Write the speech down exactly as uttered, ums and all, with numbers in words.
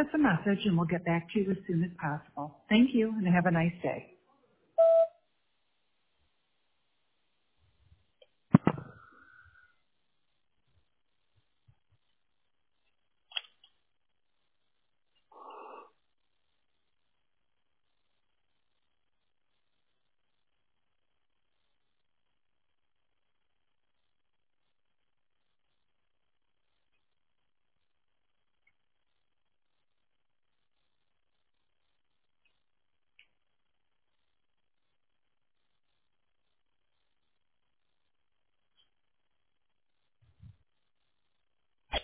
us a message and we'll get back to you as soon as possible. Thank you and have a nice day.